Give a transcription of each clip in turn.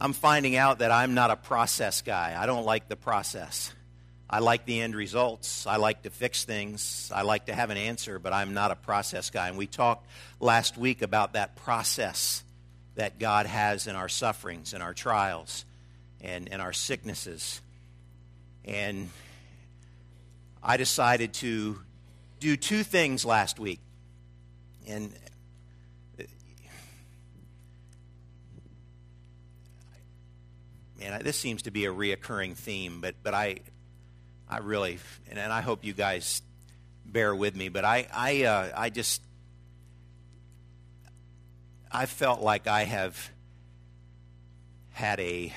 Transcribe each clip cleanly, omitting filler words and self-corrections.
I'm finding out that I'm not a process guy. I don't like the process. I like the end results. I like to fix things. I like to have an answer, but I'm not a process guy. And we talked last week about that process that God has in our sufferings and our trials and our sicknesses. And I decided to do two things last week. And man, this seems to be a reoccurring theme, but I really, and I hope you guys bear with me, but I felt like I have had a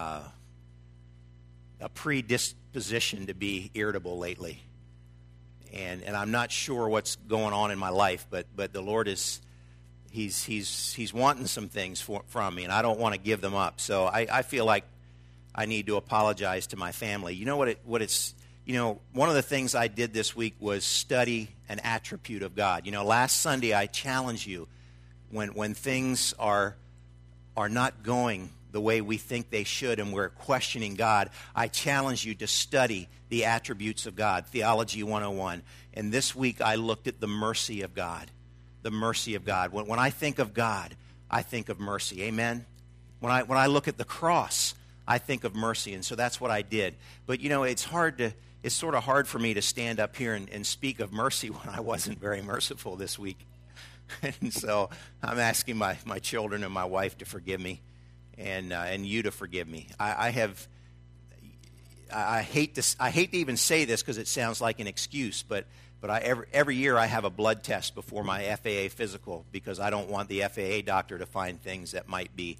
predisposition to be irritable lately, and I'm not sure what's going on in my life, but the Lord is he's wanting some things from me, and I don't want to give them up. So I feel like I need to apologize to my family. You know one of the things I did this week was study an attribute of God. Last Sunday I challenged you when things are not going the way we think they should and we're questioning God, I challenge you to study the attributes of God, Theology 101. And this week I looked at the mercy of God. The mercy of God. When I think of God, I think of mercy. Amen? When I look at the cross, I think of mercy. And so that's what I did. But it's sort of hard for me to stand up here and speak of mercy when I wasn't very merciful this week. And so I'm asking my children and my wife to forgive me and you to forgive me. I hate to even say this because it sounds like an excuse, but every year I have a blood test before my FAA physical because I don't want the FAA doctor to find things that might be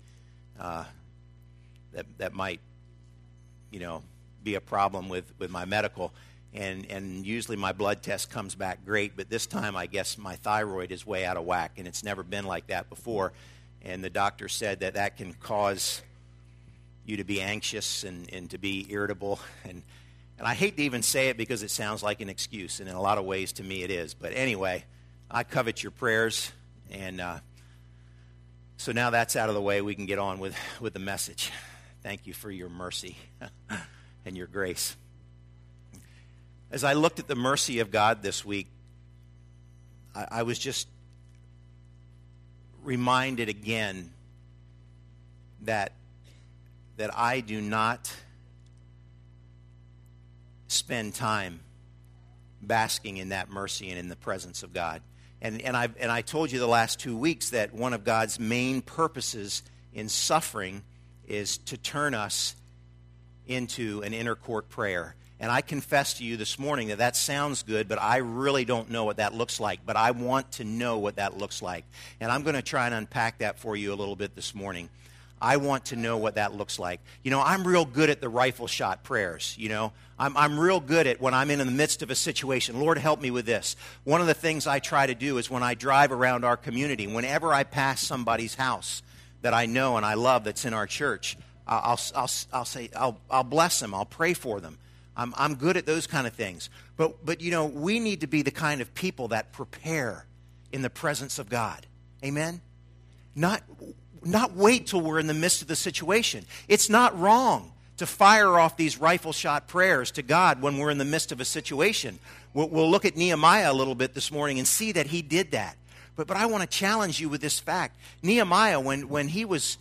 that might be a problem with my medical. And usually my blood test comes back great, but this time I guess my thyroid is way out of whack, and it's never been like that before. And the doctor said that can cause you to be anxious and to be irritable. And I hate to even say it because it sounds like an excuse, and in a lot of ways to me it is. But anyway, I covet your prayers, and so now that's out of the way, we can get on with the message. Thank you for your mercy and your grace. As I looked at the mercy of God this week, I was just reminded again that I do not spend time basking in that mercy and in the presence of God. And I told you the last 2 weeks that one of God's main purposes in suffering is to turn us into an inner court prayer. And I confess to you this morning that sounds good, but I really don't know what that looks like. But I want to know what that looks like. And I'm going to try and unpack that for you a little bit this morning. I want to know what that looks like. I'm real good at the rifle shot prayers. I'm real good at when I'm in the midst of a situation. Lord, help me with this. One of the things I try to do is when I drive around our community, whenever I pass somebody's house that I know and I love that's in our church, I'll say, I'll bless them. I'll pray for them. I'm good at those kind of things. But we need to be the kind of people that prepare in the presence of God. Amen? Not wait till we're in the midst of the situation. It's not wrong to fire off these rifle shot prayers to God when we're in the midst of a situation. We'll look at Nehemiah a little bit this morning and see that he did that. But I want to challenge you with this fact. Nehemiah, when he was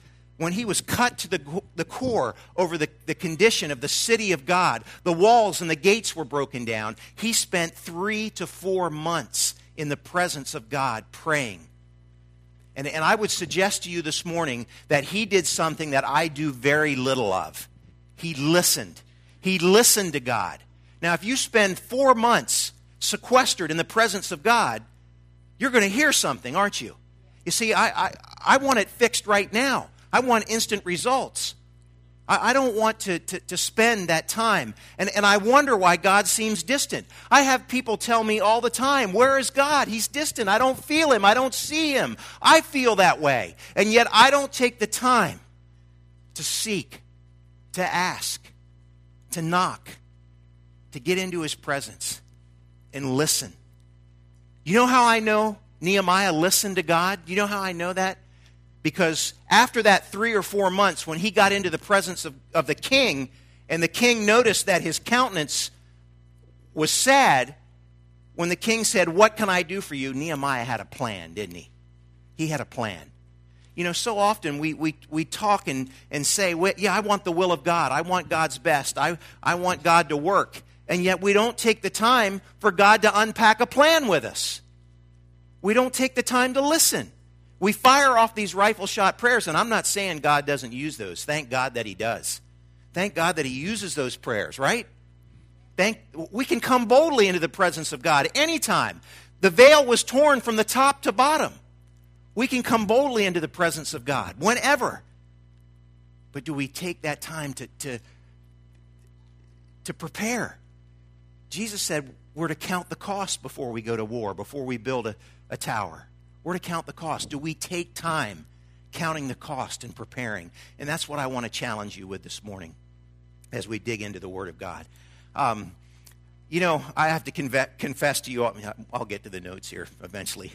cut to the core over the condition of the city of God, the walls and the gates were broken down, he spent 3 to 4 months in the presence of God praying. And I would suggest to you this morning that he did something that I do very little of. He listened. He listened to God. Now, if you spend 4 months sequestered in the presence of God, you're going to hear something, aren't you? You see, I want it fixed right now. I want instant results. I don't want to spend that time. And I wonder why God seems distant. I have people tell me all the time, where is God? He's distant. I don't feel him. I don't see him. I feel that way. And yet I don't take the time to seek, to ask, to knock, to get into his presence and listen. You know how I know Nehemiah listened to God? You know how I know that? Because after that 3 or 4 months, when he got into the presence of the king, and the king noticed that his countenance was sad, when the king said, "What can I do for you?" Nehemiah had a plan, didn't he? He had a plan. You know, so often we talk and say, well, yeah, I want the will of God. I want God's best. I want God to work. And yet we don't take the time for God to unpack a plan with us. We don't take the time to listen. We fire off these rifle shot prayers, and I'm not saying God doesn't use those. Thank God that he does. Thank God that he uses those prayers, right? We can come boldly into the presence of God anytime. The veil was torn from the top to bottom. We can come boldly into the presence of God whenever. But do we take that time to prepare? Jesus said we're to count the cost before we go to war, before we build a tower. We're to count the cost. Do we take time counting the cost and preparing? And that's what I want to challenge you with this morning as we dig into the Word of God. You know, I have to confess to you, I'll get to the notes here eventually.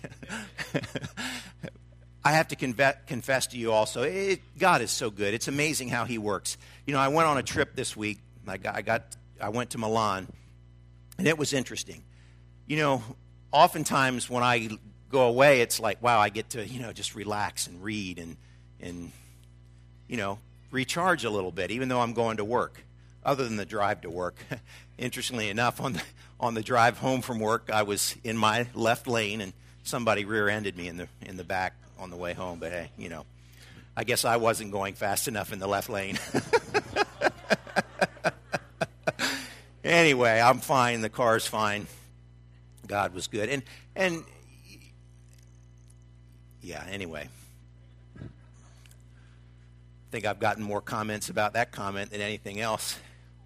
I have to confess to you also, God is so good. It's amazing how he works. You know, I went on a trip this week. I went to Milan, and it was interesting. You know, oftentimes when I go away, it's like, wow, I get to, just relax and read and recharge a little bit, even though I'm going to work. Other than the drive to work, interestingly enough, on the drive home from work, I was in my left lane, and somebody rear-ended me in the back on the way home. But hey, I guess I wasn't going fast enough in the left lane. Anyway, I'm fine. The car's fine. God was good, and yeah. Anyway, I think I've gotten more comments about that comment than anything else.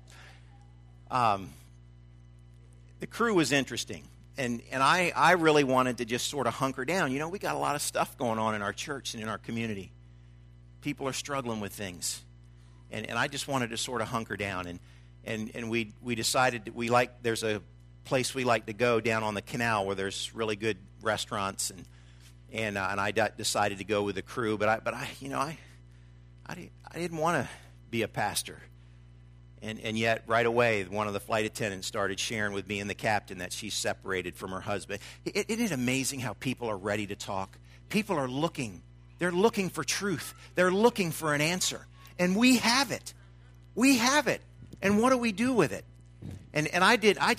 The crew was interesting, and I really wanted to just sort of hunker down. You know, we got a lot of stuff going on in our church and in our community. People are struggling with things, and I just wanted to sort of hunker down. And we decided that there's a place we like to go down on the canal where there's really good restaurants, and I decided to go with the crew. But I didn't want to be a pastor. And yet, right away, one of the flight attendants started sharing with me and the captain that she's separated from her husband. Isn't it amazing how people are ready to talk? People are looking. They're looking for truth. They're looking for an answer. And we have it. We have it. And what do we do with it? And I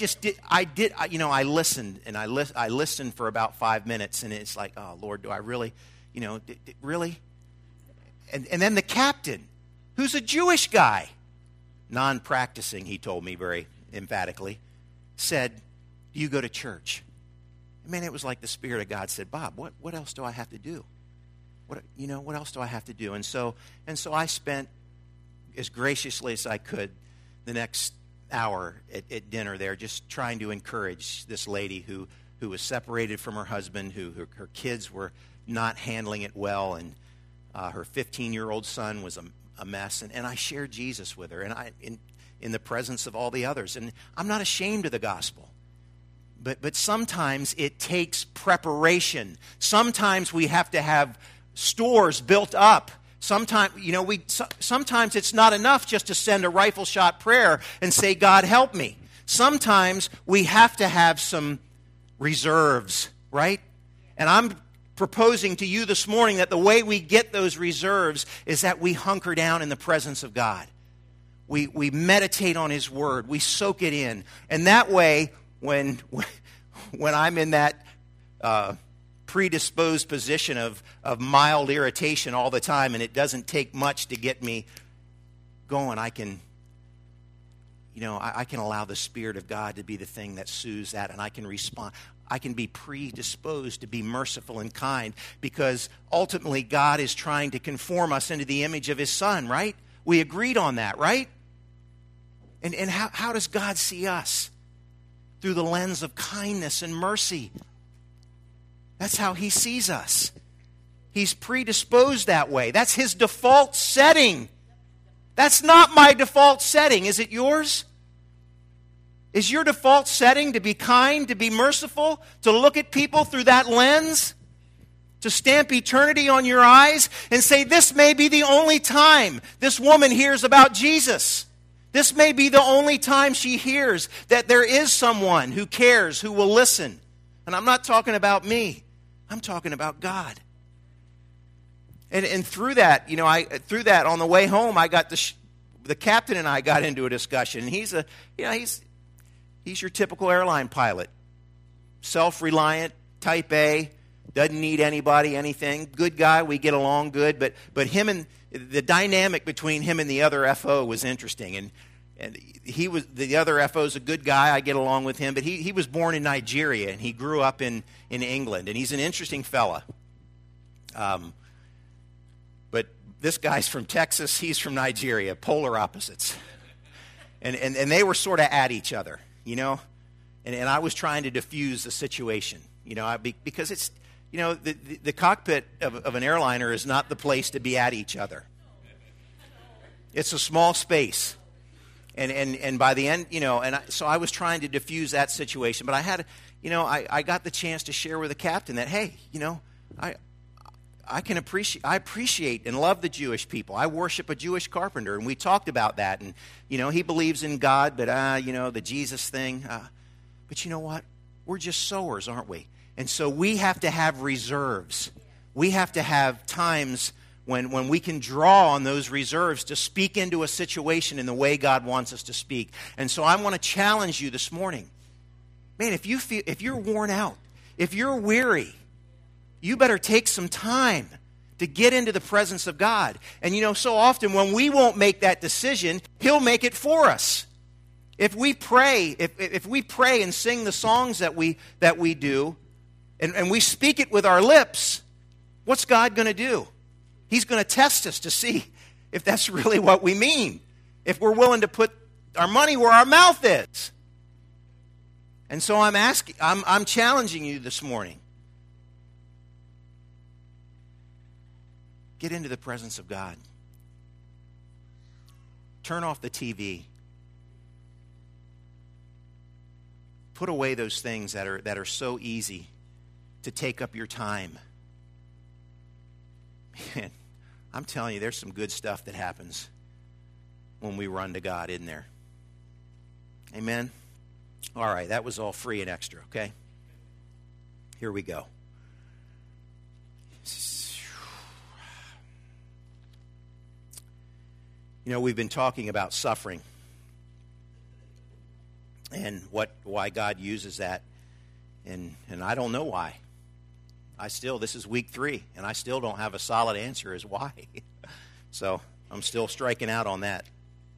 listened, and I listened for about 5 minutes, and it's like, oh, Lord, do I really, really? And then the captain, who's a Jewish guy, non-practicing, he told me very emphatically, said, "Do you go to church?" Man, it was like the Spirit of God said, "Bob, what else do I have to do? What else do I have to do?" And so I spent, as graciously as I could, the next hour at dinner there, just trying to encourage this lady who was separated from her husband, who her kids were not handling it well, and her 15-year-old son was a mess, and I shared Jesus with her, and in the presence of all the others. And I'm not ashamed of the gospel, but sometimes it takes preparation. Sometimes we have to have stores built up. Sometimes it's not enough just to send a rifle shot prayer and say, "God, help me." Sometimes we have to have some reserves, right? And I'm proposing to you this morning that the way we get those reserves is that we hunker down in the presence of God. We meditate on His Word. We soak it in. And that way, when I'm in that predisposed position of mild irritation all the time, and it doesn't take much to get me going, I can allow the Spirit of God to be the thing that soothes that, and I can respond. I can be predisposed to be merciful and kind, because ultimately God is trying to conform us into the image of His Son, right? We agreed on that, right? And how does God see us? Through the lens of kindness and mercy. That's how He sees us. He's predisposed that way. That's His default setting. That's not my default setting. Is it yours? Is your default setting to be kind, to be merciful, to look at people through that lens? To stamp eternity on your eyes and say, this may be the only time this woman hears about Jesus. This may be the only time she hears that there is someone who cares, who will listen. And I'm not talking about me. I'm talking about God. And through that, through that on the way home, I got the captain and I got into a discussion. And he's your typical airline pilot, self-reliant, type A, doesn't need anybody, anything. Good guy, we get along good. But him and the dynamic between him and the other FO was interesting. And the other FO is a good guy. I get along with him. But he was born in Nigeria and he grew up in England. And he's an interesting fella. But this guy's from Texas. He's from Nigeria. Polar opposites. And they were sort of at each other, And I was trying to diffuse the situation, because it's, the cockpit of an airliner is not the place to be at each other. It's a small space. And by the end, so I was trying to diffuse that situation. But I had, I got the chance to share with the captain that, hey, I appreciate and love the Jewish people. I worship a Jewish carpenter, and we talked about that. And, he believes in God, but, the Jesus thing. But you know what? We're just sowers, aren't we? And so we have to have reserves. We have to have times when we can draw on those reserves to speak into a situation in the way God wants us to speak. And so I want to challenge you this morning. Man, if you're worn out, if you're weary, you better take some time to get into the presence of God. And so often when we won't make that decision, He'll make it for us. If we pray, if we pray and sing the songs that we do, and we speak it with our lips, what's God going to do? He's going to test us to see if that's really what we mean. If we're willing to put our money where our mouth is. And so I'm challenging you this morning. Get into the presence of God. Turn off the TV. Put away those things that are so easy to take up your time. Man, I'm telling you, there's some good stuff that happens when we run to God, isn't there? Amen? All right, that was all free and extra, okay? Here we go. We've been talking about suffering and why God uses that, and I don't know why. This is week 3, and I still don't have a solid answer as why. So I'm still striking out on that.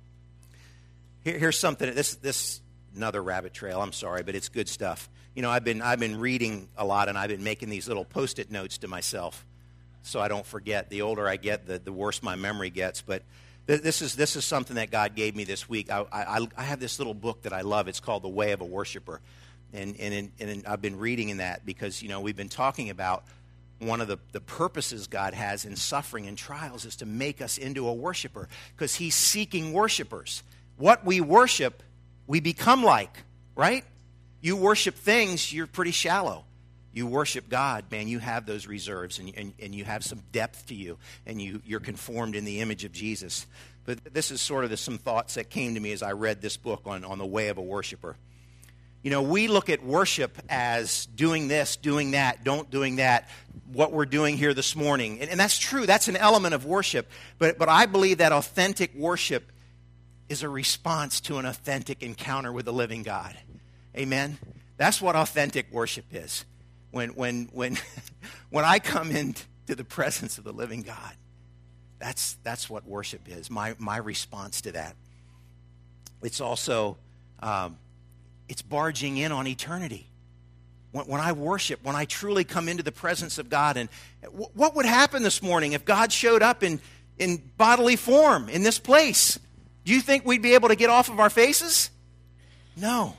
Here's something. This another rabbit trail. I'm sorry, but it's good stuff. I've been reading a lot, and I've been making these little Post-it notes to myself, so I don't forget. The older I get, the worse my memory gets. But this is something that God gave me this week. I have this little book that I love. It's called The Way of a Worshiper. And I've been reading in that because, we've been talking about one of the purposes God has in suffering and trials is to make us into a worshiper because He's seeking worshipers. What we worship, we become like, right? You worship things, you're pretty shallow. You worship God, man, you have those reserves and you have some depth to you and you're conformed in the image of Jesus. But this is sort of some thoughts that came to me as I read this book on the way of a worshiper. We look at worship as doing this, doing that, doing that, what we're doing here this morning. And that's true. That's an element of worship. But I believe that authentic worship is a response to an authentic encounter with the living God. Amen? That's what authentic worship is. When I come into the presence of the living God, that's what worship is, my response to that. It's also... it's barging in on eternity. When I worship, when I truly come into the presence of God, and what would happen this morning if God showed up in bodily form in this place? Do you think we'd be able to get off of our faces? No.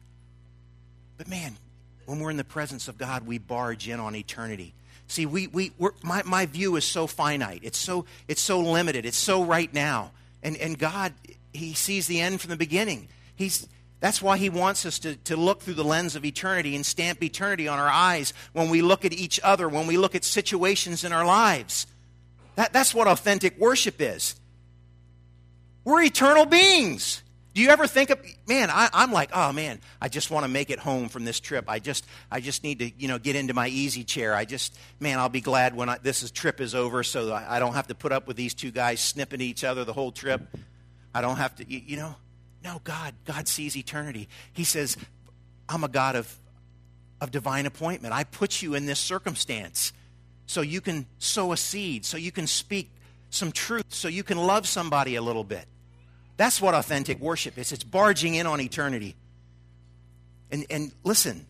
But man, when we're in the presence of God, we barge in on eternity. See, my view is so finite. It's so limited. It's so right now. And God, He sees the end from the beginning. That's why he wants us to look through the lens of eternity and stamp eternity on our eyes when we look at each other, when we look at situations in our lives. That's what authentic worship is. We're eternal beings. Do you ever think of, man, I'm like, oh man, I just want to make it home from this trip. I just need to, get into my easy chair. I'll be glad when this trip is over so I don't have to put up with these two guys snipping at each other the whole trip. I don't have to, No, God sees eternity. He says, I'm a God of divine appointment. I put you in this circumstance so you can sow a seed, so you can speak some truth, so you can love somebody a little bit. That's what authentic worship is. It's barging in on eternity. And listen,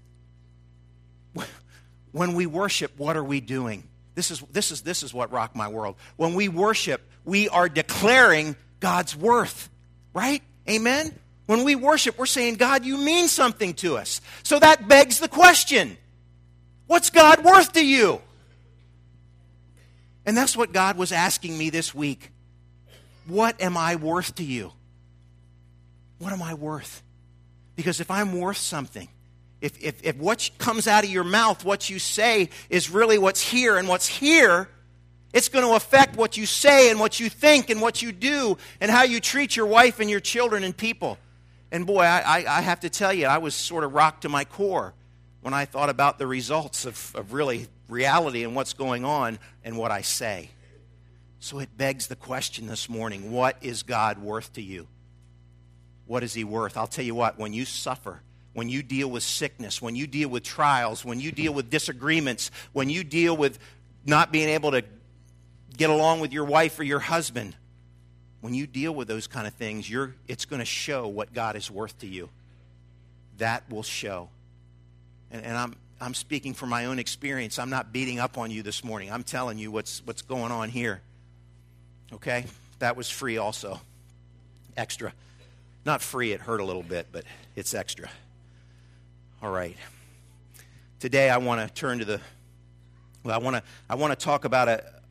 when we worship, what are we doing? This is what rocked my world. When we worship, we are declaring God's worth, right? Amen? When we worship, we're saying, God, you mean something to us. So that begs the question, what's God worth to you? And that's what God was asking me this week. What am I worth to you? What am I worth? Because if I'm worth something, if what comes out of your mouth, what you say, is really what's here, and what's here, it's going to affect what you say and what you think and what you do and how you treat your wife and your children and people. And boy, I have to tell you, I was sort of rocked to my core when I thought about the results of really reality and what's going on and what I say. So it begs the question this morning, what is God worth to you? What is he worth? I'll tell you what, when you suffer, when you deal with sickness, when you deal with trials, when you deal with disagreements, when you deal with not being able to get along with your wife or your husband, when you deal with those kind of things, it's going to show what God is worth to you. That will show. And I'm speaking from my own experience. I'm not beating up on you this morning. I'm telling you what's going on here. Okay? That was free also. Extra. Not free, it hurt a little bit, but it's extra. All right. Today I want to turn to I want to talk about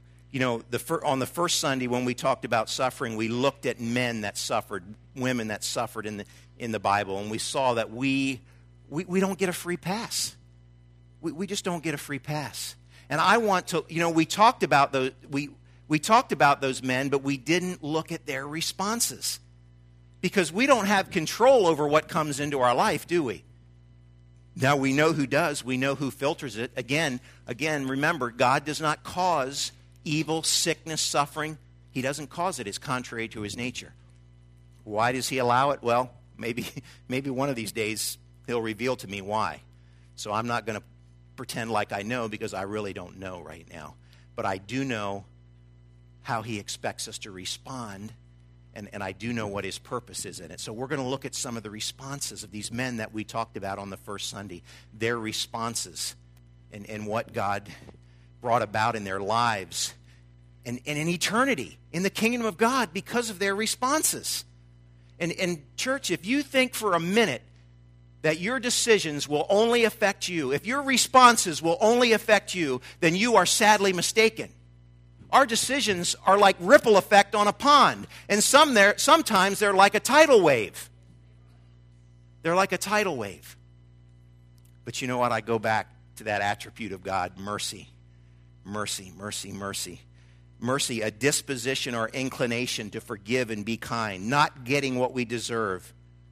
on the first Sunday when we talked about suffering, we looked at men that suffered, women that suffered in the Bible, and we saw that we don't get a free pass. We just don't get a free pass. And I want to, we talked about those we talked about those men, but we didn't look at their responses. Because we don't have control over what comes into our life, do we? Now we know who does. We know who filters it. Again, remember, God does not cause evil, sickness, suffering. He doesn't cause it. It's contrary to his nature. Why does he allow it? Well, maybe one of these days he'll reveal to me why. So I'm not going to pretend like I know, because I really don't know right now. But I do know how he expects us to respond, and I do know what his purpose is in it. So we're going to look at some of the responses of these men that we talked about on the first Sunday, their responses and what God brought about in their lives and in eternity, in the kingdom of God, because of their responses. And church, if you think for a minute that your decisions will only affect you, if your responses will only affect you, then you are sadly mistaken. Our decisions are like ripple effect on a pond. And sometimes they're like a tidal wave. They're like a tidal wave. But you know what? I go back to that attribute of God, mercy. Mercy, mercy, mercy. Mercy, a disposition or inclination to forgive and be kind, not getting what we deserve.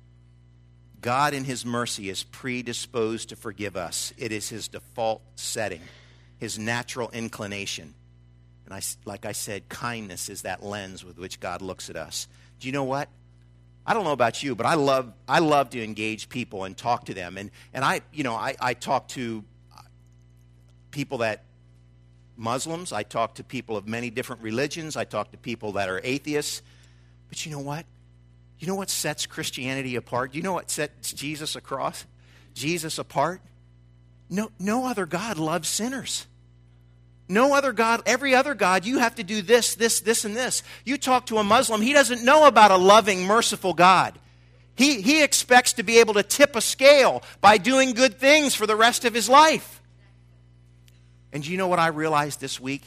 God in his mercy is predisposed to forgive us. It is his default setting, his natural inclination. And like I said, kindness is that lens with which God looks at us. Do you know what? I don't know about you, but I love to engage people and talk to them. And I talk to people that Muslims. I talk to people of many different religions. I talk to people that are atheists. But you know what? You know what sets Christianity apart? You know what sets Jesus apart? No other God loves sinners. No other God, every other God, you have to do this, and this. You talk to a Muslim, he doesn't know about a loving, merciful God. He expects to be able to tip a scale by doing good things for the rest of his life. And you know what I realized this week?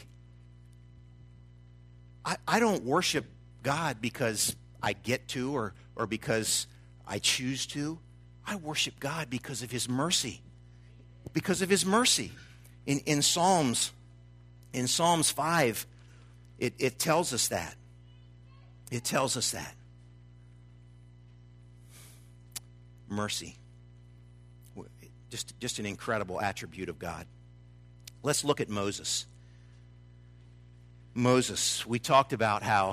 I don't worship God because I get to or because I choose to. I worship God because of his mercy. Because of his mercy. In Psalms 5, it tells us that. It tells us that. Mercy. Just an incredible attribute of God. Let's look at Moses. Moses, we talked about how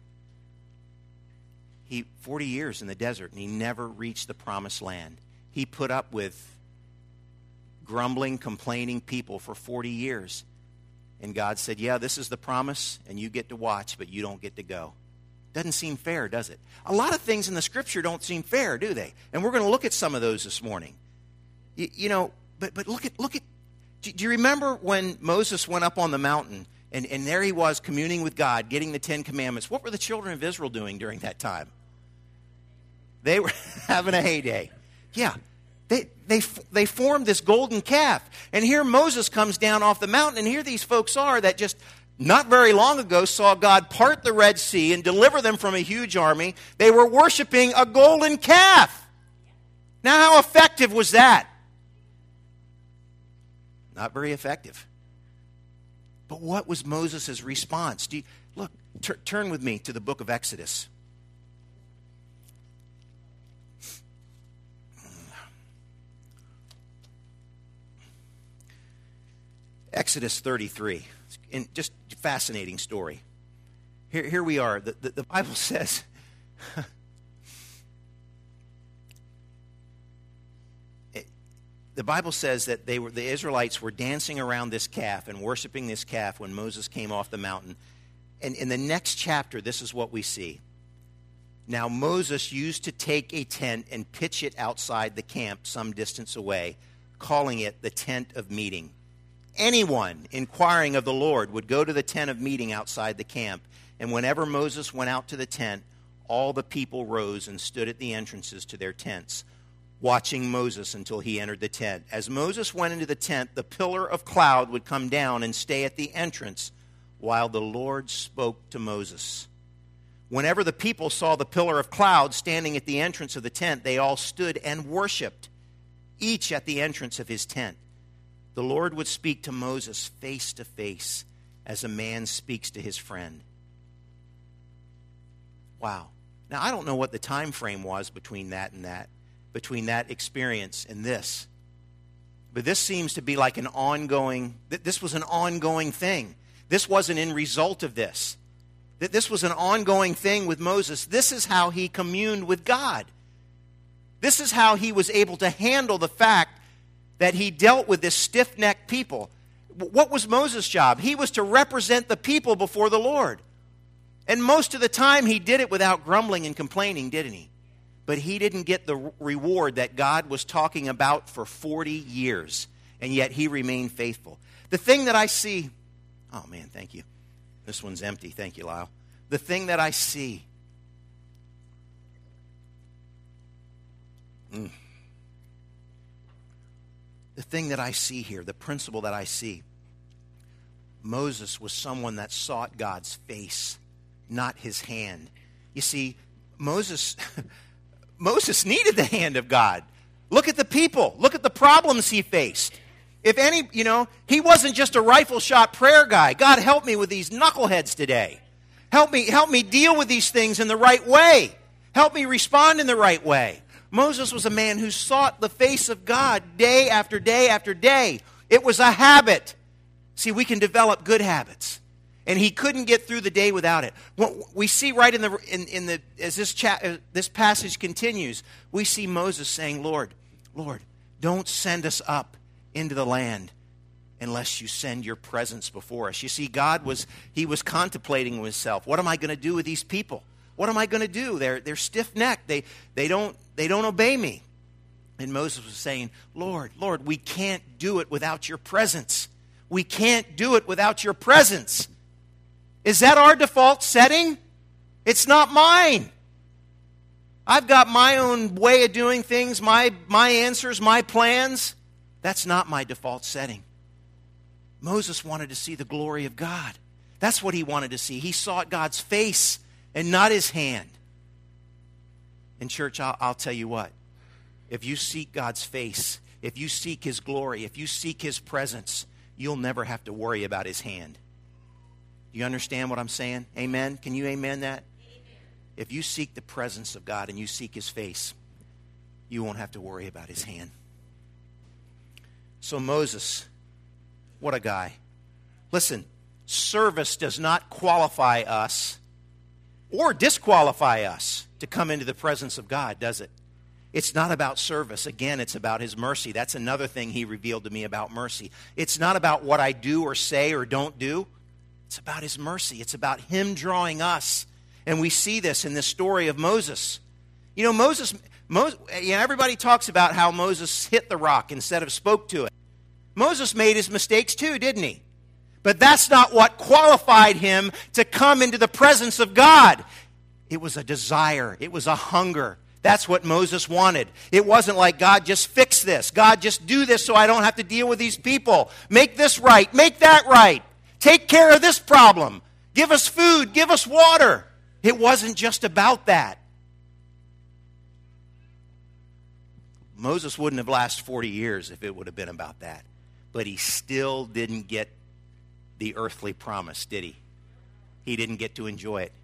he 40 years in the desert and he never reached the promised land. He put up with grumbling, complaining people for 40 years. And God said, yeah, this is the promise, and you get to watch, but you don't get to go. Doesn't seem fair, does it? A lot of things in the Scripture don't seem fair, do they? And we're going to look at some of those this morning. You know, but look at. Do you remember when Moses went up on the mountain, and there he was communing with God, getting the 10 Commandments? What were the children of Israel doing during that time? They were having a heyday. Yeah. They formed this golden calf. And here Moses comes down off the mountain, and here these folks are that just not very long ago saw God part the Red Sea and deliver them from a huge army. They were worshiping a golden calf. Now, how effective was that? Not very effective. But what was Moses' response? Turn with me to the book of Exodus. Exodus 33. Just a fascinating story. Here we are. The Bible says... The Bible says that the Israelites were dancing around this calf and worshiping this calf when Moses came off the mountain. And in the next chapter, this is what we see. Now Moses used to take a tent and pitch it outside the camp some distance away, calling it the tent of meeting. Anyone inquiring of the Lord would go to the tent of meeting outside the camp. And whenever Moses went out to the tent, all the people rose and stood at the entrances to their tents, watching Moses until he entered the tent. As Moses went into the tent, the pillar of cloud would come down and stay at the entrance while the Lord spoke to Moses. Whenever the people saw the pillar of cloud standing at the entrance of the tent, they all stood and worshiped, each at the entrance of his tent. The Lord would speak to Moses face to face as a man speaks to his friend. Wow. Now, I don't know what the time frame was between that experience and this. But this seems to be like this was an ongoing thing. This wasn't in result of this. This was an ongoing thing with Moses. This is how he communed with God. This is how he was able to handle the fact that he dealt with this stiff-necked people. What was Moses' job? He was to represent the people before the Lord. And most of the time he did it without grumbling and complaining, didn't he? But he didn't get the reward that God was talking about for 40 years. And yet he remained faithful. The thing that I see... Oh, man, thank you. This one's empty. Thank you, Lyle. The thing that I see... The thing that I see here, the principle that I see, Moses was someone that sought God's face, not his hand. You see, Moses needed the hand of God. Look at the people. Look at the problems he faced. If any, he wasn't just a rifle shot prayer guy. God, help me with these knuckleheads today. Help me deal with these things in the right way. Help me respond in the right way. Moses was a man who sought the face of God day after day after day. It was a habit. See, we can develop good habits. And he couldn't get through the day without it. What we see right as this passage continues, we see Moses saying, Lord, don't send us up into the land unless you send your presence before us. You see, he was contemplating himself. What am I going to do with these people? What am I going to do? They're stiff-necked. They don't obey me. And Moses was saying, Lord, we can't do it without your presence. We can't do it without your presence. Is that our default setting? It's not mine. I've got my own way of doing things, my answers, my plans. That's not my default setting. Moses wanted to see the glory of God. That's what he wanted to see. He sought God's face and not his hand. And church, I'll tell you what. if you seek God's face, if you seek His glory, if you seek His presence, you'll never have to worry about His hand. Do you understand what I'm saying? Amen? Can you amen that? Amen. If you seek the presence of God and you seek His face, you won't have to worry about His hand. So Moses, what a guy. Listen, service does not qualify us or disqualify us to come into the presence of God, does it? It's not about service. Again, it's about His mercy. That's another thing He revealed to me about mercy. It's not about what I do or say or don't do. It's about His mercy. It's about Him drawing us. And we see this in the story of Moses. You know, Moses, everybody talks about how Moses hit the rock instead of spoke to it. Moses made his mistakes too, didn't he? But that's not what qualified him to come into the presence of God. It was a desire. It was a hunger. That's what Moses wanted. It wasn't like, God, just fix this. God, just do this so I don't have to deal with these people. Make this right. Make that right. Take care of this problem. Give us food. Give us water. It wasn't just about that. Moses wouldn't have lasted 40 years if it would have been about that. But he still didn't get the earthly promise, did he? He didn't get to enjoy it.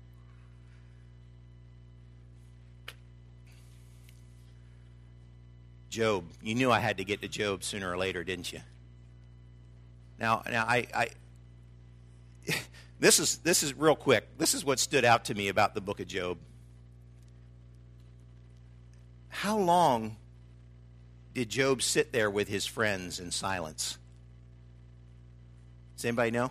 Job. You knew I had to get to Job sooner or later, didn't you? Now I this is real quick. This is what stood out to me about the book of Job. How long did Job sit there with his friends in silence? Does anybody know?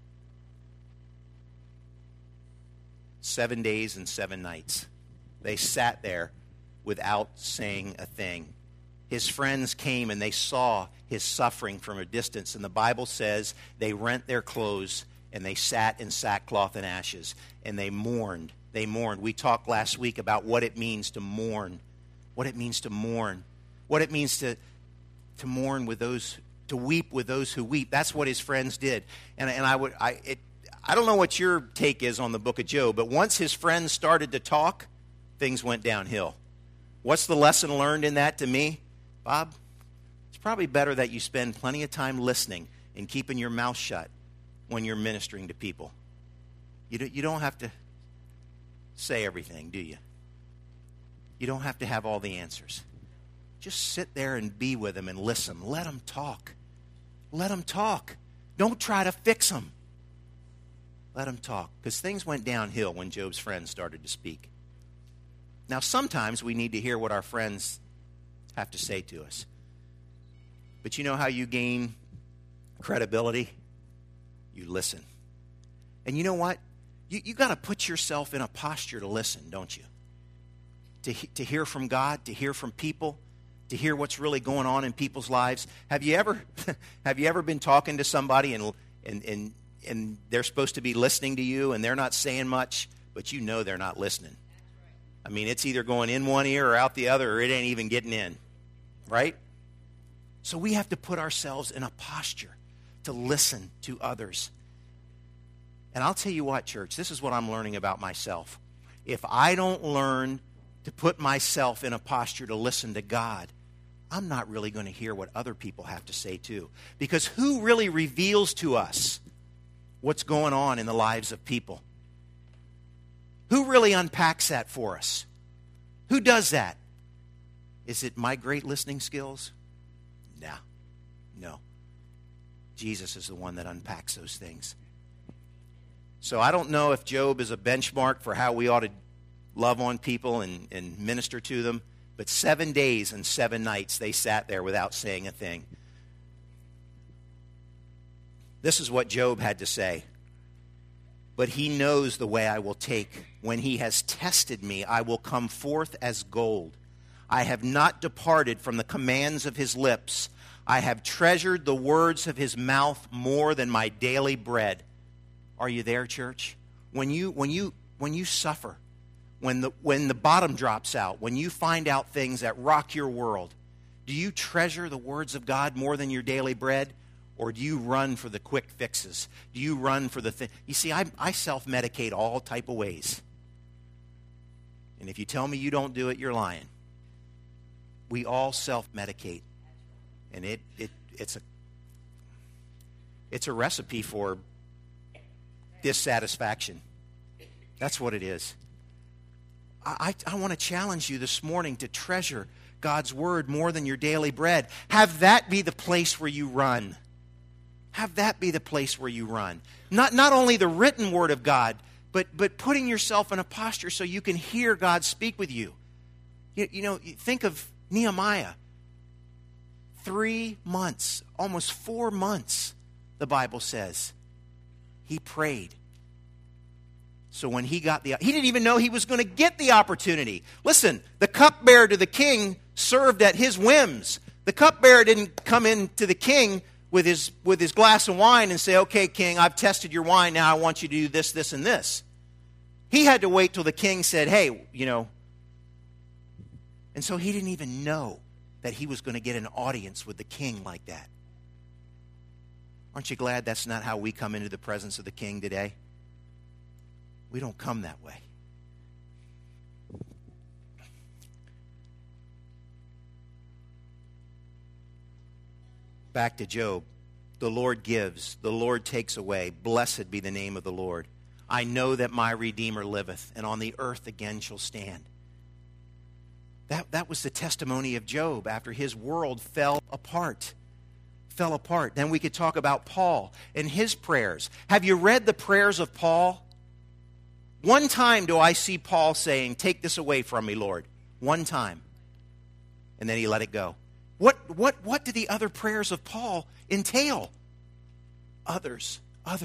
7 days and 7 nights. They sat there without saying a thing. His friends came and they saw his suffering from a distance. And the Bible says they rent their clothes and they sat in sackcloth and ashes. And they mourned. They mourned. We talked last week about what it means to mourn. What it means to mourn. What it means to mourn with those, to weep with those who weep. That's what his friends did. And I don't know what your take is on the book of Job, but once his friends started to talk, things went downhill. What's the lesson learned in that to me? Bob, it's probably better that you spend plenty of time listening and keeping your mouth shut when you're ministering to people. You don't have to say everything, do you? You don't have to have all the answers. Just sit there and be with them and listen. Let them talk. Let them talk. Don't try to fix them. Let them talk. Because things went downhill when Job's friends started to speak. Now, sometimes we need to hear what our friends have to say to us. But you know how you gain credibility? You listen. And you know what? You got to put yourself in a posture to listen, don't you? To hear from God, to hear from people, to hear what's really going on in people's lives. Have you ever been talking to somebody and they're supposed to be listening to you and they're not saying much, but you know they're not listening? I mean, it's either going in one ear or out the other, or it ain't even getting in, right? So we have to put ourselves in a posture to listen to others. And I'll tell you what, church, this is what I'm learning about myself. If I don't learn to put myself in a posture to listen to God, I'm not really going to hear what other people have to say too. Because who really reveals to us what's going on in the lives of people? Who really unpacks that for us? Who does that? Is it my great listening skills? No. Jesus is the one that unpacks those things. So I don't know if Job is a benchmark for how we ought to love on people and minister to them. But 7 days and 7 nights they sat there without saying a thing. This is what Job had to say. But he knows the way I will take. When he has tested me, I will come forth as gold. I have not departed from the commands of his lips. I have treasured the words of his mouth more than my daily bread. Are you there, church? When you suffer, when the bottom drops out, when you find out things that rock your world, do you treasure the words of God more than your daily bread? Or do you run for the quick fixes? Do you run for the thing? You see, I self-medicate all type of ways. And if you tell me you don't do it, you're lying. we all self-medicate. And it's a recipe for dissatisfaction. That's what it is. I want to challenge you this morning to treasure God's word more than your daily bread. Have that be the place where you run. Have that be the place where you run. Not only the written word of God, but putting yourself in a posture so you can hear God speak with you. You think of Nehemiah. 3 months, almost 4 months, the Bible says, he prayed. So when he didn't even know he was going to get the opportunity. Listen, the cupbearer to the king served at his whims. The cupbearer didn't come in to the king with his glass of wine and say, okay, king, I've tested your wine. Now I want you to do this, this, and this. He had to wait till the king said, hey, And so he didn't even know that he was going to get an audience with the king like that. Aren't you glad that's not how we come into the presence of the king today? We don't come that way. Back to Job. The Lord gives, the Lord takes away. Blessed be the name of the Lord. I know that my Redeemer liveth, and on the earth again shall stand. That was the testimony of Job after his world fell apart. Then we could talk about Paul and his prayers. Have you read the prayers of Paul? One time do I see Paul saying, take this away from me, Lord. One time. And then he let it go. What do the other prayers of Paul entail? Others.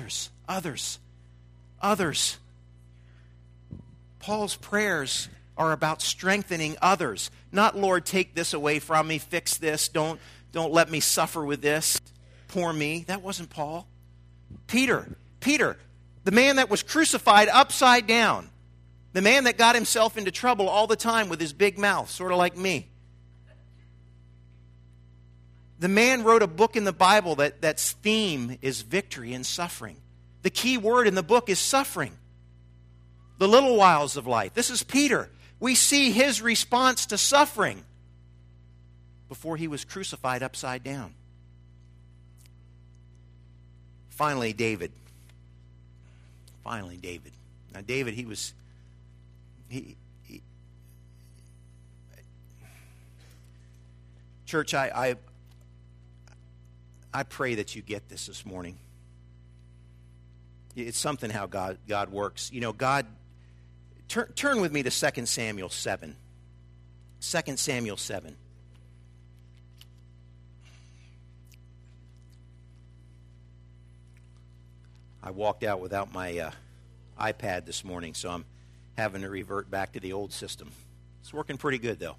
Paul's prayers are about strengthening others. Not, Lord, take this away from me, fix this, don't let me suffer with this, poor me. That wasn't Paul. Peter, the man that was crucified upside down, the man that got himself into trouble all the time with his big mouth, sort of like me. The man wrote a book in the Bible that's theme is victory and suffering. The key word in the book is suffering. The little whiles of life. This is Peter. We see his response to suffering before he was crucified upside down. Finally, David. Now, David, Church, I pray that you get this morning. It's something how God works. God, turn with me to 2 Samuel 7. 2 Samuel 7. I walked out without my iPad this morning, so I'm having to revert back to the old system. It's working pretty good, though.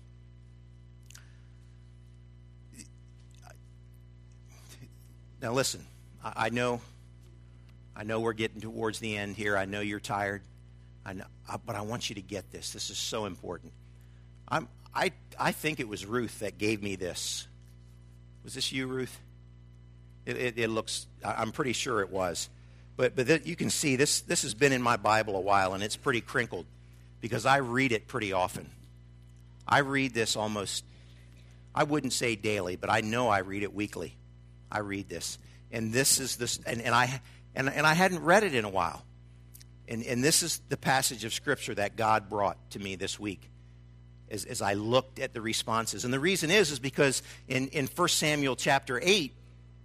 Now listen, I know we're getting towards the end here. I know you're tired. But I want you to get this. This is so important. I think it was Ruth that gave me this. Was this you, Ruth? It looks. I'm pretty sure it was. But you can see this has been in my Bible a while, and it's pretty crinkled because I read it pretty often. I read this almost. I wouldn't say daily, but I know I read it weekly. I read this, and this is this, and I hadn't read it in a while, and this is the passage of Scripture that God brought to me this week, as I looked at the responses, and the reason is because in 1 Samuel chapter 8,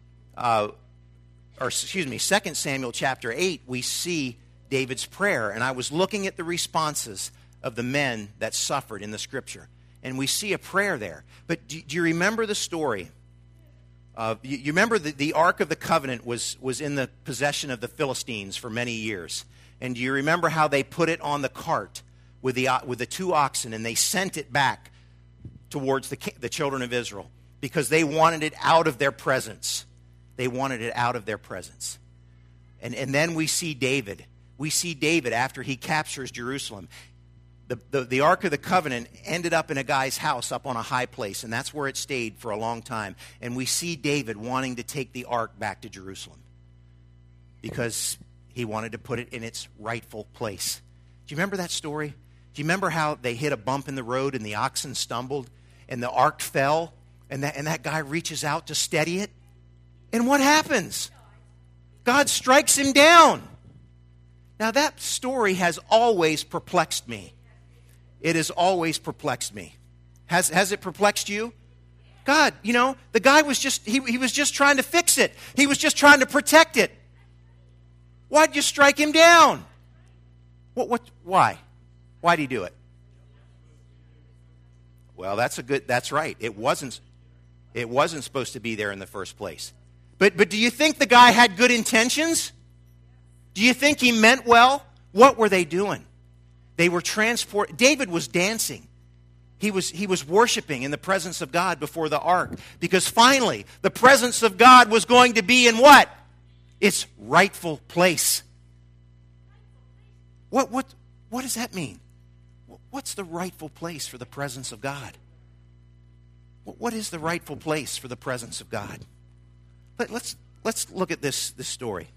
2 Samuel chapter 8, we see David's prayer, and I was looking at the responses of the men that suffered in the Scripture, and we see a prayer there. But do you remember the story? You remember the Ark of the Covenant was in the possession of the Philistines for many years. And do you remember how they put it on the cart with the 2 oxen, and they sent it back towards the children of Israel because they wanted it out of their presence. They wanted it out of their presence. And then we see David. We see David after he captures Jerusalem. The Ark of the Covenant ended up in a guy's house up on a high place, and that's where it stayed for a long time. And we see David wanting to take the Ark back to Jerusalem because he wanted to put it in its rightful place. Do you remember that story? Do you remember how they hit a bump in the road and the oxen stumbled? and the ark fell, and that guy reaches out to steady it. And what happens? God strikes him down. Now that story has always perplexed me. It has always perplexed me. Has it perplexed you? God, the guy was just, he was just trying to fix it. He was just trying to protect it. Why'd you strike him down? Why? Why'd he do it? Well, that's right. It wasn't supposed to be there in the first place. But do you think the guy had good intentions? Do you think he meant well? What were they doing? They were David was dancing. He was worshiping in the presence of God before the ark, because finally the presence of God was going to be in what? Its rightful place. What does that mean? What's the rightful place for the presence of God? What is the rightful place for the presence of God? Let's look at this story.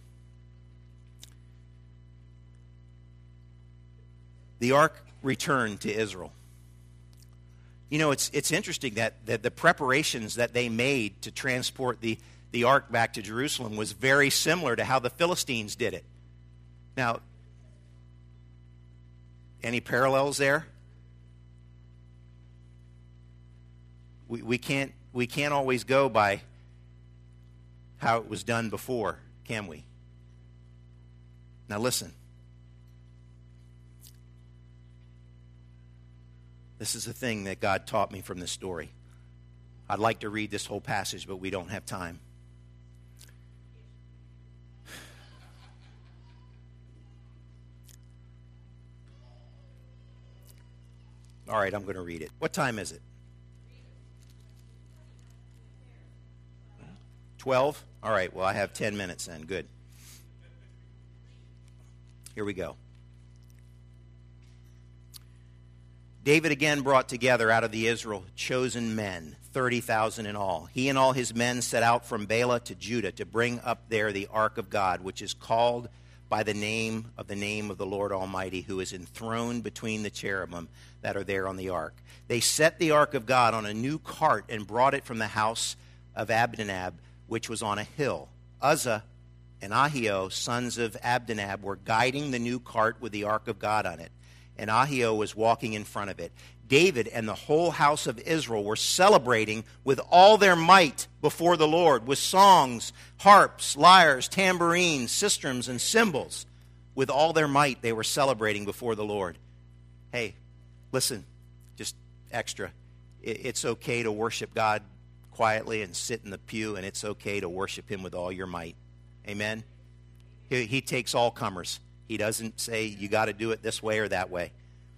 The ark returned to Israel. It's interesting that the preparations that they made to transport the ark back to Jerusalem was very similar to how the Philistines did it. Now, any parallels there? We can't always go by how it was done before, can we? Now listen. This is the thing that God taught me from this story. I'd like to read this whole passage, but we don't have time. All right, I'm going to read it. What time is it? 12? All right, well, I have 10 minutes then. Good. Here we go. David again brought together out of the Israel chosen men, 30,000 in all. He and all his men set out from Baalah to Judah to bring up there the ark of God, which is called by the name of the Lord Almighty, who is enthroned between the cherubim that are there on the ark. They set the ark of God on a new cart and brought it from the house of Abinadab, which was on a hill. Uzzah and Ahio, sons of Abinadab, were guiding the new cart with the ark of God on it, and Ahio was walking in front of it. David and the whole house of Israel were celebrating with all their might before the Lord, with songs, harps, lyres, tambourines, sistrums, and cymbals. With all their might, they were celebrating before the Lord. Hey, listen, just extra. It's okay to worship God quietly and sit in the pew, and it's okay to worship Him with all your might. Amen? He takes all comers. He doesn't say you got to do it this way or that way.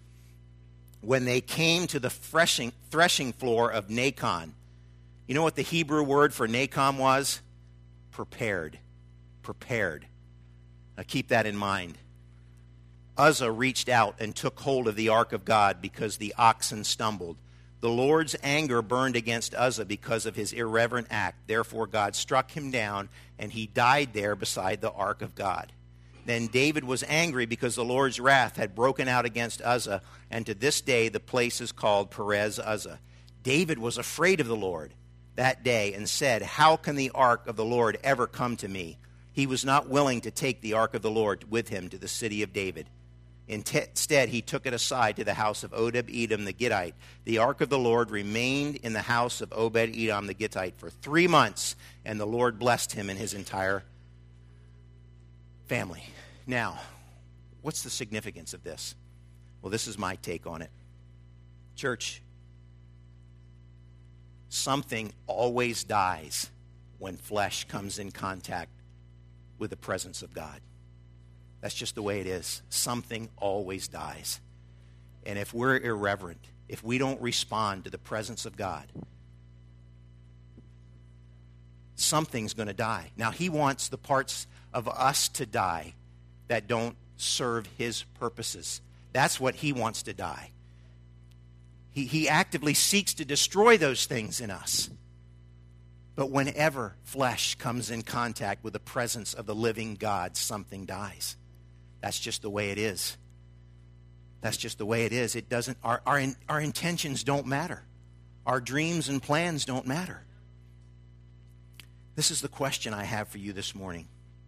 When they came to the threshing floor of Nacon, you know what the Hebrew word for Nacon was? Prepared. Prepared. Now keep that in mind. Uzzah reached out and took hold of the ark of God because the oxen stumbled. The Lord's anger burned against Uzzah because of his irreverent act. Therefore God struck him down, and he died there beside the ark of God. Then David was angry because the Lord's wrath had broken out against Uzzah, and to this day the place is called Perez Uzzah. David was afraid of the Lord that day and said, "How can the ark of the Lord ever come to me?" He was not willing to take the ark of the Lord with him to the city of David. Instead, he took it aside to the house of Obed-Edom the Gittite. The ark of the Lord remained in the house of Obed-Edom the Gittite for 3 months, and the Lord blessed him and his entire family. Now, what's the significance of this? Well, this is my take on it. Church, something always dies when flesh comes in contact with the presence of God. That's just the way it is. Something always dies. And if we're irreverent, if we don't respond to the presence of God, something's going to die. Now, He wants the parts of us to die that don't serve His purposes. That's what He wants to die. He actively seeks to destroy those things in us. But whenever flesh comes in contact with the presence of the living God, something dies. That's just the way it is. That's just the way it is. It doesn't. Our intentions don't matter. Our dreams and plans don't matter. This is the question I have for you this morning.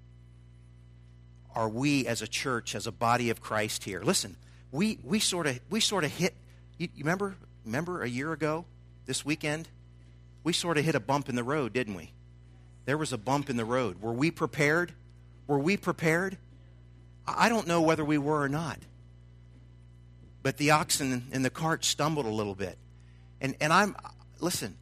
Are we as a church, as a body of Christ here? Listen, we sort of hit, you remember a year ago, this weekend? We sort of hit a bump in the road, didn't we? There was a bump in the road. Were we prepared? Were we prepared? I don't know whether we were or not. But the oxen in the cart stumbled a little bit. And listen,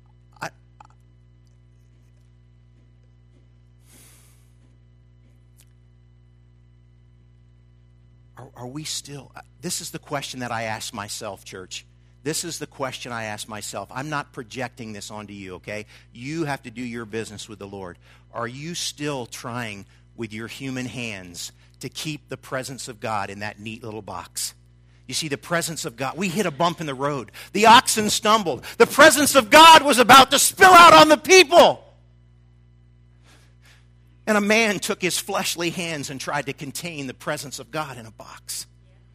Are we still, this is the question that I ask myself, church. This is the question I ask myself. I'm not projecting this onto you, okay? You have to do your business with the Lord. Are you still trying with your human hands to keep the presence of God in that neat little box? You see, the presence of God, we hit a bump in the road. The oxen stumbled. The presence of God was about to spill out on the people. And a man took his fleshly hands and tried to contain the presence of God in a box.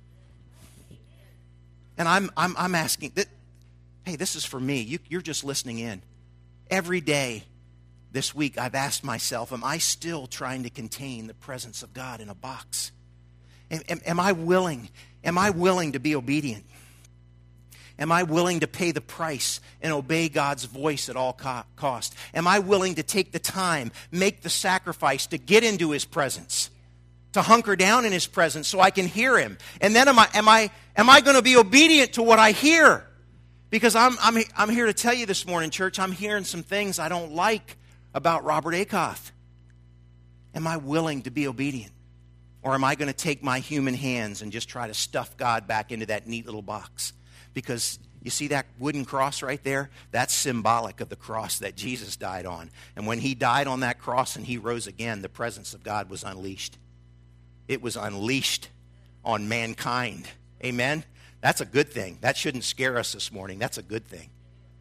And I'm asking, hey, this is for me. You're just listening in. Every day this week I've asked myself, am I still trying to contain the presence of God in a box? Am I willing to be obedient? Am I willing to pay the price and obey God's voice at all cost? Am I willing to take the time, make the sacrifice to get into His presence, to hunker down in His presence so I can hear Him? And then am I going to be obedient to what I hear? Because I'm here to tell you this morning, church, I'm hearing some things I don't like about Robert Acuff. Am I willing to be obedient? Or am I going to take my human hands and just try to stuff God back into that neat little box? Because you see that wooden cross right there? That's symbolic of the cross that Jesus died on. And when He died on that cross and He rose again, the presence of God was unleashed. It was unleashed on mankind. Amen? That's a good thing. That shouldn't scare us this morning. That's a good thing.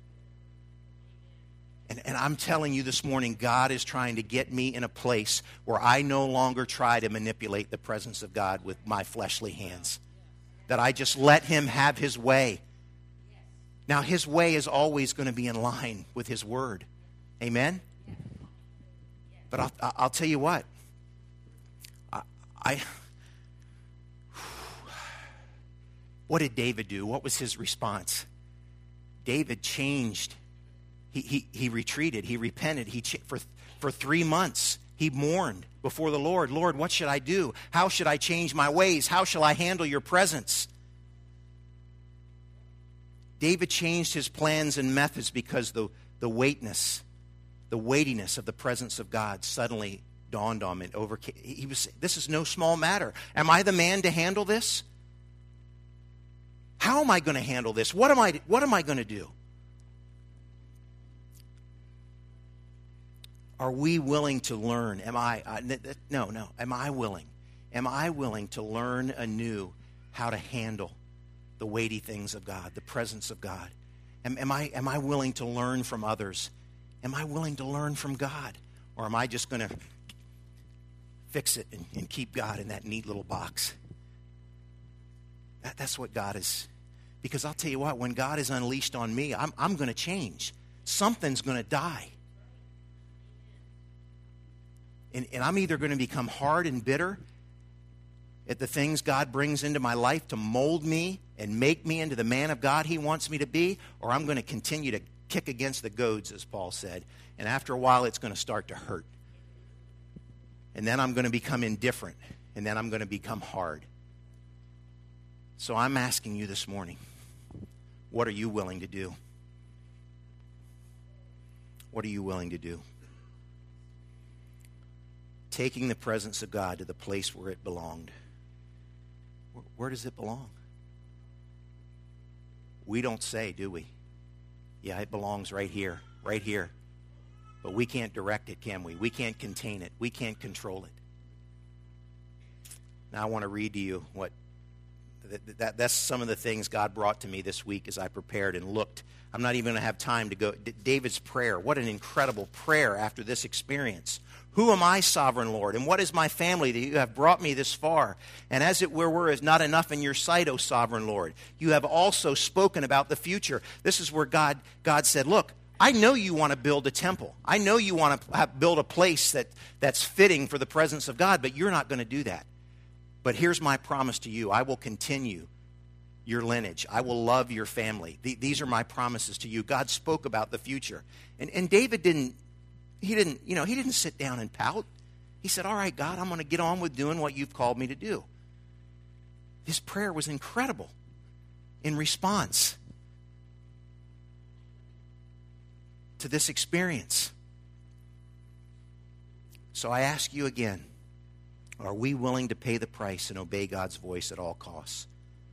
And I'm telling you this morning, God is trying to get me in a place where I no longer try to manipulate the presence of God with my fleshly hands. That I just let Him have His way. Now, His way is always going to be in line with His word. Amen? But I'll tell you what. What did David do? What was his response? David changed. He retreated. He repented. For 3 months, he mourned before the Lord. Lord, what should I do? How should I change my ways? How shall I handle your presence? David changed his plans and methods because the weightiness of the presence of God suddenly dawned on him. This is no small matter. Am I the man to handle this? How am I going to handle this? What am I going to do? Are we willing to learn? Am I willing? Am I willing to learn anew how to handle the weighty things of God, the presence of God? Am I willing to learn from others? Am I willing to learn from God? Or am I just going to fix it and keep God in that neat little box? That's what God is. Because I'll tell you what, when God is unleashed on me, I'm going to change. Something's going to die. And I'm either going to become hard and bitter at the things God brings into my life to mold me and make me into the man of God He wants me to be, or I'm going to continue to kick against the goads, as Paul said. And after a while, it's going to start to hurt. And then I'm going to become indifferent. And then I'm going to become hard. So I'm asking you this morning, what are you willing to do? What are you willing to do? Taking the presence of God to the place where it belonged. Where does it belong? We don't say, do we? Yeah, it belongs right here, right here. But we can't direct it, can we? We can't contain it. We can't control it. Now I want to read to you what That's some of the things God brought to me this week as I prepared and looked. I'm not even going to have time to go. David's prayer, what an incredible prayer after this experience. Who am I, sovereign Lord, and what is my family that you have brought me this far? And as it were is not enough in your sight, O sovereign Lord. You have also spoken about the future. This is where God said, look, I know you want to build a temple. I know you want to build a place that's fitting for the presence of God, but you're not going to do that. But here's my promise to you. I will continue your lineage. I will love your family. These are my promises to you. God spoke about the future. And David didn't sit down and pout. He said, all right, God, I'm going to get on with doing what you've called me to do. His prayer was incredible in response to this experience. So I ask you again, are we willing to pay the price and obey God's voice at all costs?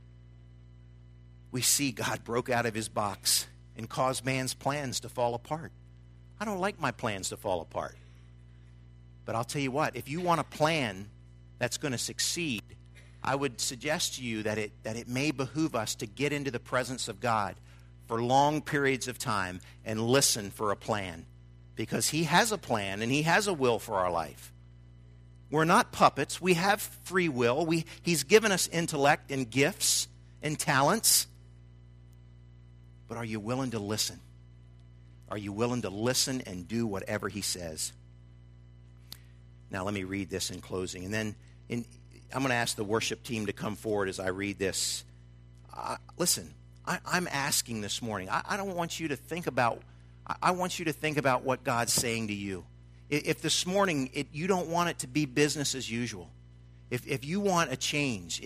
We see God broke out of his box and caused man's plans to fall apart. I don't like my plans to fall apart. But I'll tell you what, if you want a plan that's going to succeed, I would suggest to you that it may behoove us to get into the presence of God for long periods of time and listen for a plan. Because he has a plan and he has a will for our life. We're not puppets. We have free will. He's given us intellect and gifts and talents. But are you willing to listen? Are you willing to listen and do whatever he says? Now let me read this in closing. And then I'm going to ask the worship team to come forward as I read this. Listen, I'm asking this morning. I don't want you to think about, I want you to think about what God's saying to you. If this morning you don't want it to be business as usual, if you want a change,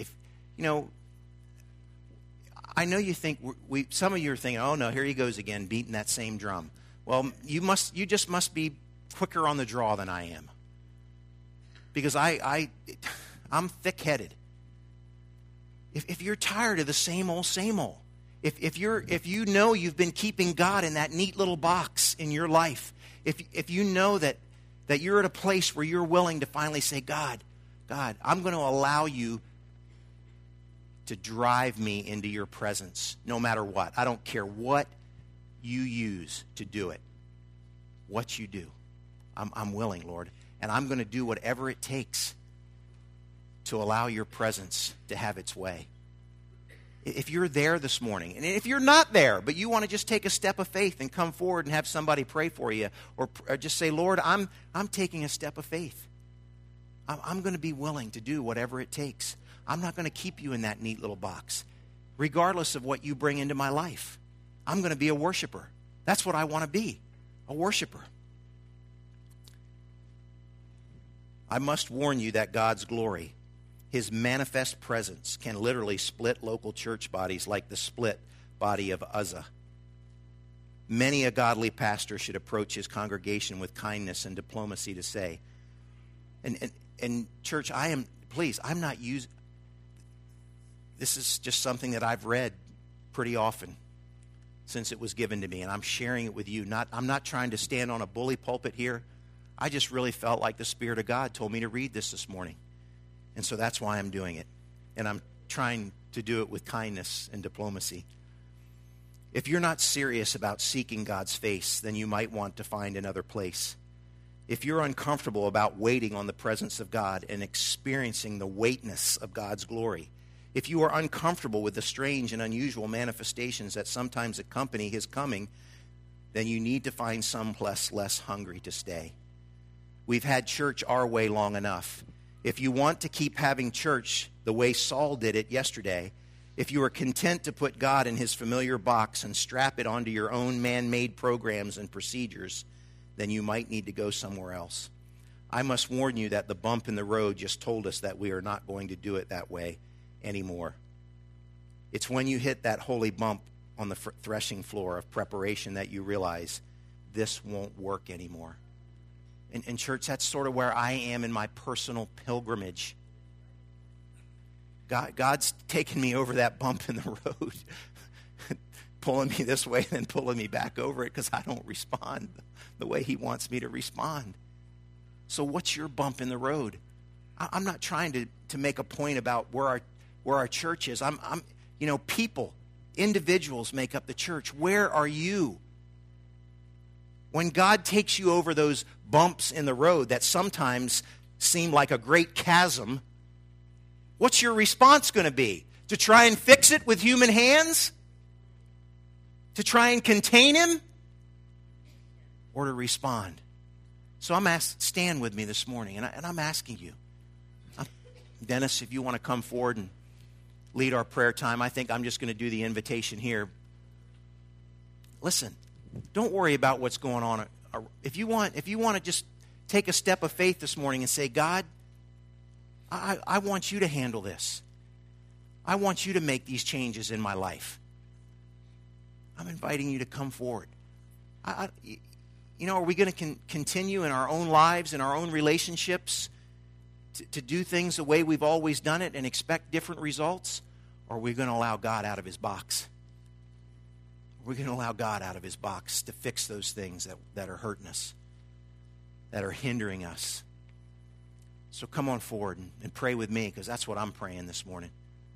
I know you think some of you are thinking, oh no, here he goes again, beating that same drum. Well, you just must be quicker on the draw than I am, because I'm thick-headed. If you're tired of the same old, if you know you've been keeping God in that neat little box in your life, if you know that you're at a place where you're willing to finally say, God, I'm going to allow you to drive me into your presence no matter what. I don't care what you use to do it, what you do. I'm willing, Lord, and I'm going to do whatever it takes to allow your presence to have its way. If you're there this morning, and if you're not there, but you want to just take a step of faith and come forward and have somebody pray for you, or just say, Lord, I'm taking a step of faith. I'm going to be willing to do whatever it takes. I'm not going to keep you in that neat little box, regardless of what you bring into my life. I'm going to be a worshiper. That's what I want to be, a worshiper. I must warn you that God's glory, his manifest presence, can literally split local church bodies like the split body of Uzzah. Many a godly pastor should approach his congregation with kindness and diplomacy to say, and church, I'm not using, this is just something that I've read pretty often since it was given to me, and I'm sharing it with you. I'm not trying to stand on a bully pulpit here. I just really felt like the Spirit of God told me to read this morning. And so that's why I'm doing it. And I'm trying to do it with kindness and diplomacy. If you're not serious about seeking God's face, then you might want to find another place. If you're uncomfortable about waiting on the presence of God and experiencing the weightness of God's glory, if you are uncomfortable with the strange and unusual manifestations that sometimes accompany his coming, then you need to find some place less hungry to stay. We've had church our way long enough. If you want to keep having church the way Saul did it yesterday, if you are content to put God in his familiar box and strap it onto your own man-made programs and procedures, then you might need to go somewhere else. I must warn you that the bump in the road just told us that we are not going to do it that way anymore. It's when you hit that holy bump on the threshing floor of preparation that you realize this won't work anymore. And church, that's sort of where I am in my personal pilgrimage. God's taken me over that bump in the road, pulling me this way and then pulling me back over it because I don't respond the way he wants me to respond. So what's your bump in the road? I'm not trying to make a point about where where our church is. People, individuals make up the church. Where are you? When God takes you over those bumps in the road that sometimes seem like a great chasm, what's your response going to be? To try and fix it with human hands? To try and contain him? Or to respond? So stand with me this morning, and I'm asking you. Dennis, if you want to come forward and lead our prayer time, I think I'm just going to do the invitation here. Listen, don't worry about what's going on. If you want to just take a step of faith this morning and say, God, I want you to handle this. I want you to make these changes in my life. I'm inviting you to come forward. Are we going to continue in our own lives, in our own relationships, to do things the way we've always done it and expect different results? Or are we going to allow God out of his box? We're going to allow God out of his box to fix those things that are hurting us, that are hindering us. So come on forward and pray with me, because that's what I'm praying this morning.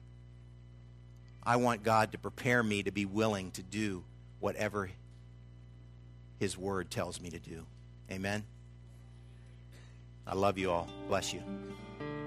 I want God to prepare me to be willing to do whatever his word tells me to do. Amen? I love you all. Bless you.